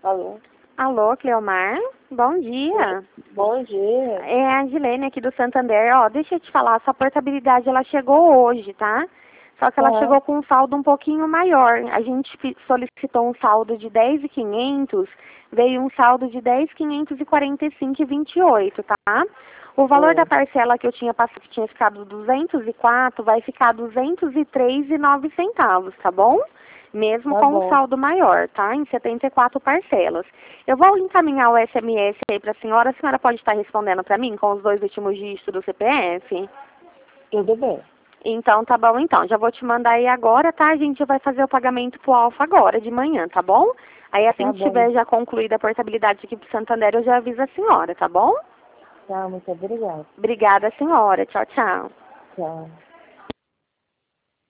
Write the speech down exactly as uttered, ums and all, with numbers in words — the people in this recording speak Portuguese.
Alô? Alô, Cleomar? Bom dia. Bom dia. É a Gilene aqui do Santander. Ó, deixa eu te falar, sua portabilidade ela chegou hoje, tá? Só que ela Uhum. chegou com um saldo um pouquinho maior. A gente solicitou um saldo de dez mil e quinhentos, veio um saldo de dez mil quinhentos e quarenta e cinco reais e vinte e oito centavos, tá? O valor Sim. da parcela que eu tinha passado, que tinha ficado duzentos e quatro, vai ficar duzentos e três reais e nove centavos, tá bom? Mesmo Tá com um bom. saldo maior, tá? Em setenta e quatro parcelas. Eu vou encaminhar o S M S aí para a senhora. A senhora pode estar respondendo para mim com os dois últimos dígitos do C P F? Tudo bem. Então, tá bom então. Já vou te mandar aí agora, tá? A gente vai fazer o pagamento pro Alfa agora, de manhã, tá bom? Aí assim Tá que bom. tiver já concluída a portabilidade aqui pro Santander, eu já aviso a senhora, tá bom? Tá, muito obrigada. Obrigada, senhora. Tchau, tchau. Tchau.